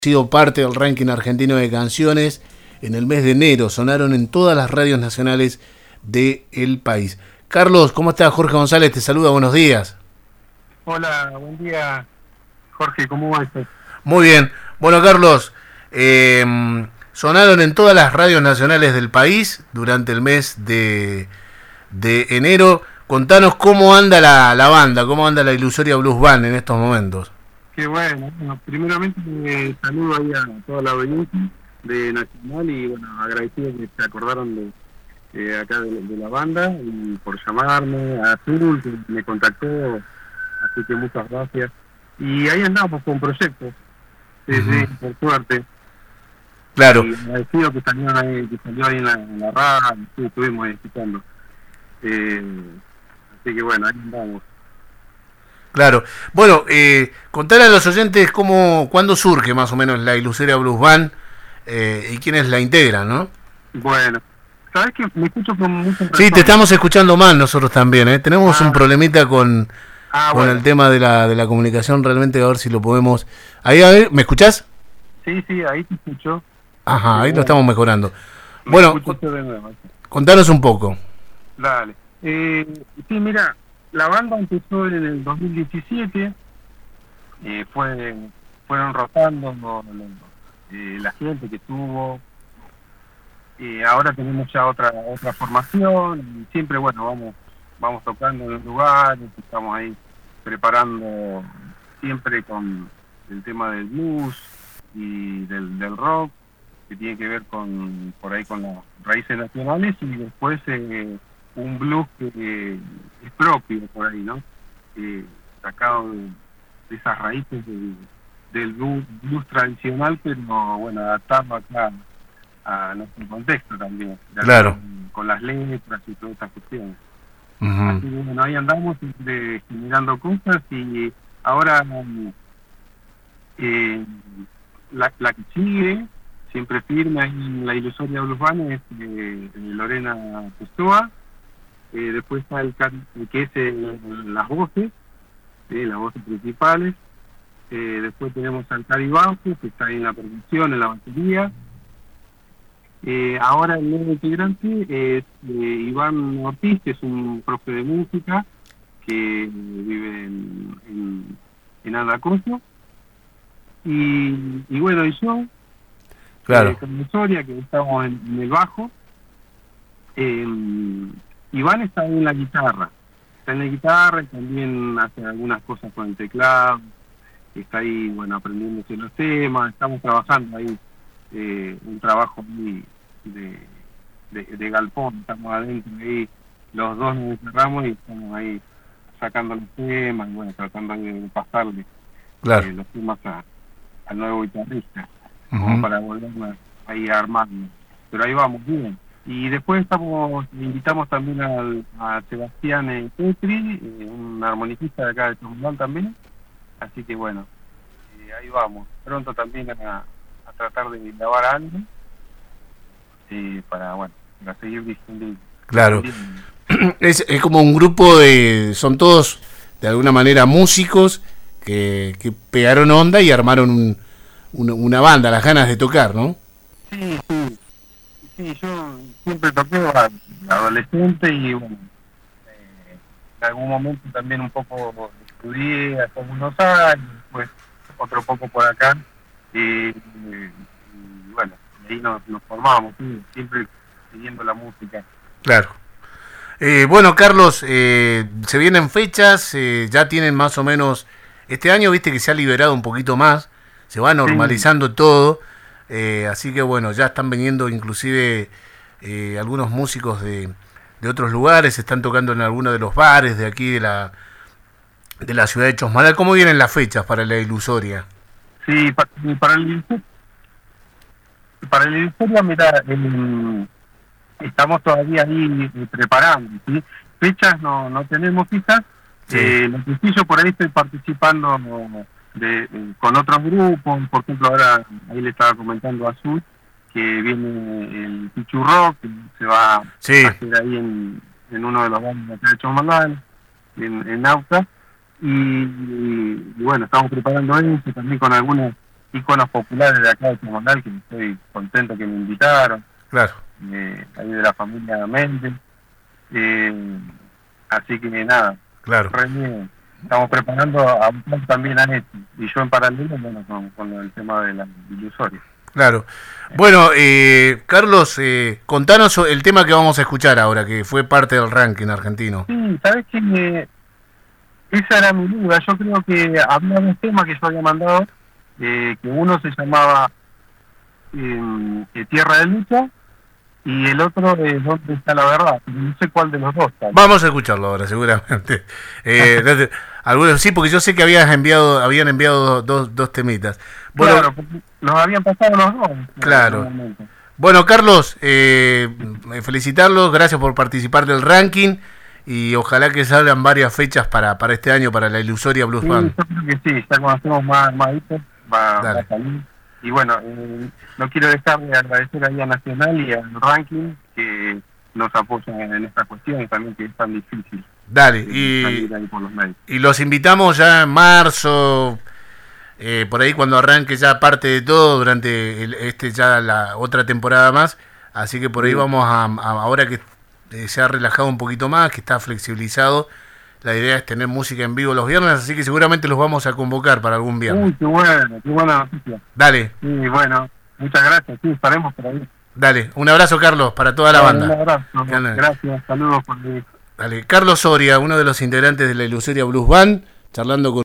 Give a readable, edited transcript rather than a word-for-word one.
sido parte del ranking argentino de canciones en el mes de enero. Sonaron en todas las radios nacionales del país. Carlos, ¿cómo estás? Jorge González te saluda, buenos días. Hola, buen día, Jorge, ¿cómo va esto? Muy bien. Bueno, Carlos, sonaron en todas las radios nacionales del país durante el mes de enero. Contanos cómo anda la banda, cómo anda la Ilusoria Blues Band en estos momentos. Qué bueno, primeramente saludo ahí a toda la audiencia de Nacional y bueno, agradecido que se acordaron de acá de la banda y por llamarme, a Azul que me contactó, así que muchas gracias. Y ahí andamos con proyectos, sí, por suerte. Claro. Y agradecido que salió ahí en la radio, sí, estuvimos ahí escuchando. Así que bueno, ahí andamos. Claro. Bueno, contarle a los oyentes cuándo surge más o menos la Ilusoria Blues Band y quiénes la integran, ¿no? Bueno, ¿sabes qué? Me escucho con mucha Sí, te estamos escuchando mal nosotros también, ¿eh? Tenemos un problemita con bueno. el tema de la comunicación, realmente a ver si lo podemos... Ahí, a ver, ¿me escuchás? Sí, ahí te escucho. Ajá, ahí lo estamos mejorando. Bueno, contanos un poco. Dale. Sí, mira, la banda empezó en el 2017, fueron rotando la gente que tuvo, ahora tenemos ya otra formación, y siempre, bueno, vamos tocando en los lugares, estamos ahí preparando siempre con el tema del blues y del rock, que tiene que ver por ahí con las raíces nacionales, y después un blues que es propio por ahí, ¿no? Sacado de esas raíces del blues tradicional, pero bueno, adaptado acá a nuestro contexto también, claro, con las letras y todas estas cuestiones. Así que bueno, ahí andamos generando cosas, y ahora la que sigue siempre firme ahí en la Ilusoria Blues Band es Lorena Pessoa. Después está el que es las voces principales. Después tenemos al Cari Bajo, que está ahí en la percusión, en la batería. Ahora el nuevo integrante es Iván Ortiz, que es un profe de música que vive en Andacoso. Y bueno, y yo, claro, con Soria, que estamos en el bajo. Iván está ahí en la guitarra. Está en la guitarra y también hace algunas cosas con el teclado. Está ahí, bueno, aprendiéndose los temas. Estamos trabajando ahí un trabajo muy de galpón. Estamos adentro ahí, los dos nos encerramos y estamos ahí sacando los temas y bueno, tratando de pasarle los temas al nuevo guitarrista, como para volver ahí a armarlo. Pero ahí vamos bien. Y después invitamos también a Sebastián Petri, un armonicista de acá de Tucumán también. Así que bueno, ahí vamos. Pronto también a tratar de grabar algo para seguir difundiendo. Claro. Es como un grupo son todos de alguna manera músicos que pegaron onda y armaron una banda, las ganas de tocar, ¿no? Sí, yo siempre toqué adolescente y bueno, en algún momento también un poco estudié hace unos años, después otro poco por acá, y bueno, ahí nos formamos, siempre siguiendo la música. Claro. Bueno, Carlos, se vienen fechas, ya tienen más o menos, este año viste que se ha liberado un poquito más, se va normalizando todo. Así que bueno, ya están viniendo inclusive algunos músicos de otros lugares, están tocando en algunos de los bares de aquí de la ciudad de Chosmalal. ¿Cómo vienen las fechas para la Ilusoria? Sí, para el Ilusoria, mira, estamos todavía ahí preparando, ¿sí? Fechas no tenemos fijas. Lo que sí, yo por ahí estoy participando con otros grupos. Por ejemplo, ahora ahí le estaba comentando a Azul que viene el Pichu Rock, que se va a hacer ahí en uno de los bares de acá de Chosmalal, en Nauta, y bueno, estamos preparando eso también con algunas íconos populares de acá de Chamonal, que estoy contento que me invitaron, Claro, ahí de la familia Méndez. Así que nada, claro. re bien. Estamos preparando a un plan también a esto, y yo en paralelo, bueno, con el tema de la ilusoria. Claro. Bueno, Carlos, contanos el tema que vamos a escuchar ahora, que fue parte del ranking argentino. Sí, ¿sabes qué? Esa era mi duda. Yo creo que había un tema que yo había mandado, que uno se llamaba Tierra de Lucha, y el otro es ¿Dónde está la verdad? No sé cuál de los dos. ¿Sabes? Vamos a escucharlo ahora, seguramente. Algunos sí, porque yo sé que habían enviado dos temitas. Bueno, claro, porque nos habían pasado los dos. Claro. Bueno, Carlos, felicitarlos, gracias por participar del ranking y ojalá que salgan varias fechas para este año para la Ilusoria Blues Band. Yo creo que sí, ya cuando hacemos más hitos va a salir. Y bueno, no quiero dejar de agradecer ahí a Nacional y al ranking que nos apoyan en esta cuestión y también que es tan difícil. Dale, Por los medios. y los invitamos ya en marzo, por ahí cuando arranque ya parte de todo durante ya la otra temporada más, así que por ahí vamos a ahora que se ha relajado un poquito más, que está flexibilizado, la idea es tener música en vivo los viernes, así que seguramente los vamos a convocar para algún viernes. Uy, qué buena noticia. Dale. Sí, bueno, muchas gracias, sí, estaremos por ahí. Dale, un abrazo Carlos para toda la banda. Un abrazo, gracias, saludos por mí. Dale, Carlos Soria, uno de los integrantes de la Ilusoria Blues Band, charlando con